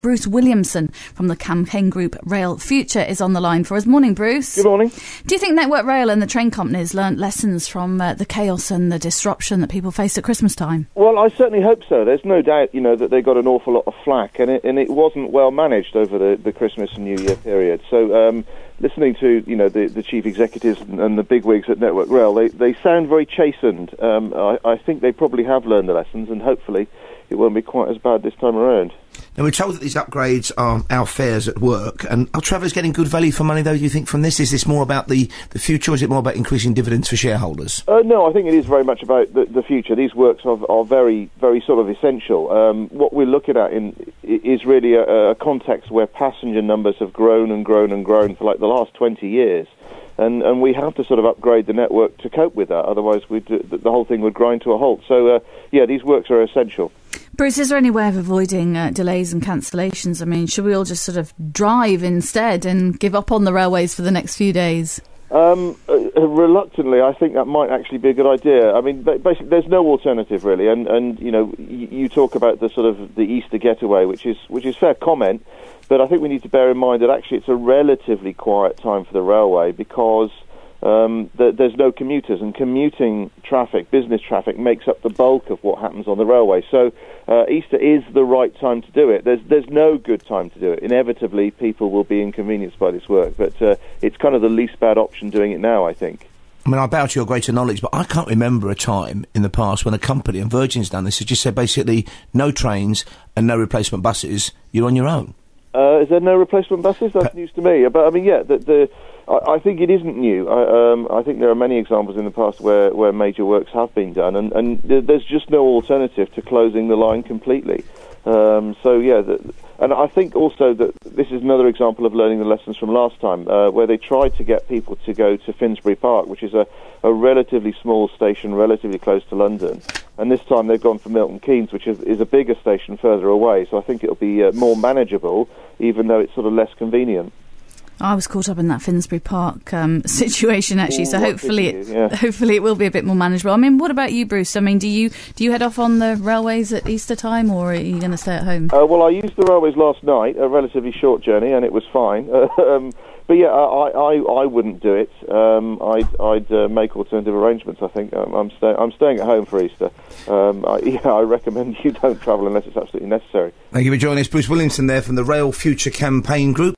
Bruce Williamson from the campaign group Rail Future is on the line for us. Morning, Bruce. Good morning. Do you think Network Rail and the train companies learnt lessons from the chaos and the disruption that people faced at Christmas time? Well, I certainly hope so. There's no doubt, that they got an awful lot of flack, and it wasn't well managed over the Christmas and New Year period. So, listening to the chief executives and the bigwigs at Network Rail, they sound very chastened. I think they probably have learned the lessons, and hopefully it won't be quite as bad this time around. Now, we're told that these upgrades are our fares at work, and are travellers getting good value for money, though, do you think, from this? Is this more about the future, or is it more about increasing dividends for shareholders? No, I think it is very much about the future. These works are very, very sort of essential. What we're looking at is really a context where passenger numbers have grown and grown and grown for like the last 20 years. And we have to sort of upgrade the network to cope with that, otherwise the whole thing would grind to a halt. So, these works are essential. Bruce, is there any way of avoiding delays and cancellations? I mean, should we all just sort of drive instead and give up on the railways for the next few days? Reluctantly, I think that might actually be a good idea. I mean, basically, there's no alternative really, and you talk about the sort of the Easter getaway, which is fair comment, but I think we need to bear in mind that actually it's a relatively quiet time for the railway because there's no commuters, and commuting traffic, business traffic, makes up the bulk of what happens on the railway. So Easter is the right time to do it. There's no good time to do it. Inevitably, people will be inconvenienced by this work, but it's kind of the least bad option doing it now, I think. I mean, I bow to your greater knowledge, but I can't remember a time in the past when a company, and Virgin's done this, has just said basically no trains and no replacement buses, you're on your own. Is there no replacement buses? That's news to me. But I mean, I think it isn't new. I think there are many examples in the past where major works have been done, and there's just no alternative to closing the line completely. And I think also that this is another example of learning the lessons from last time, where they tried to get people to go to Finsbury Park, which is a relatively small station, relatively close to London. And this time they've gone for Milton Keynes, which is a bigger station further away. So I think it'll be more manageable, even though it's sort of less convenient. I was caught up in that Finsbury Park situation, actually, so hopefully it will be a bit more manageable. I mean, what about you, Bruce? I mean, do you head off on the railways at Easter time, or are you going to stay at home? Well, I used the railways last night, a relatively short journey, and it was fine. But yeah, I wouldn't do it. I'd make alternative arrangements. I think I'm staying at home for Easter. I recommend you don't travel unless it's absolutely necessary. Thank you for joining us, Bruce Williamson, there from the Rail Future campaign group.